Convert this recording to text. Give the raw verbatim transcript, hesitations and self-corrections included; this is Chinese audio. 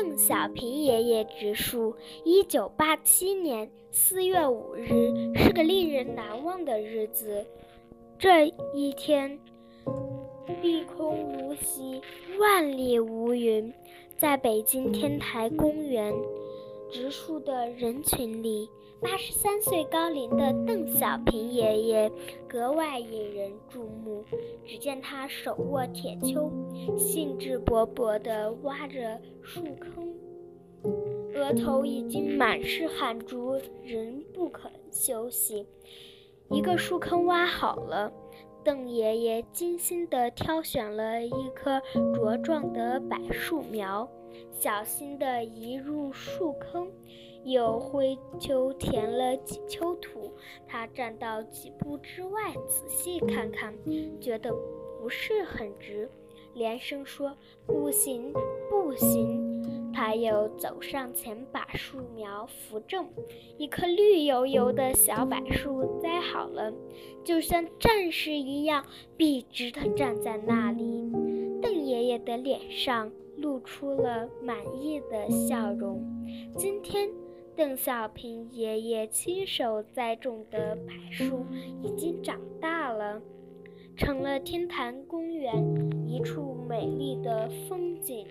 邓小平爷爷植树。一九八七年四月五日是个令人难忘的日子。这一天，碧空如洗，万里无云。在北京天台公园植树的人群里，八十三岁高龄的邓小平爷爷格外引人注目。只见他手握铁锹，兴致勃勃地挖着树坑，额头已经满是汗珠，仍不肯休息。一个树坑挖好了，邓爷爷精心地挑选了一棵茁壮的柏树苗，小心地移入树坑，又挥锹填了几锹土。他站到几步之外，仔细看看，觉得不是很直，连声说：“不行，不行！”他又走上前，把树苗扶正，一棵绿油油的小柏树栽好了，就像战士一样笔直地站在那里。邓爷爷的脸上露出了满意的笑容。今天邓小平爷爷亲手栽种的柏树已经长大了，成了天坛公园一处美丽的风景。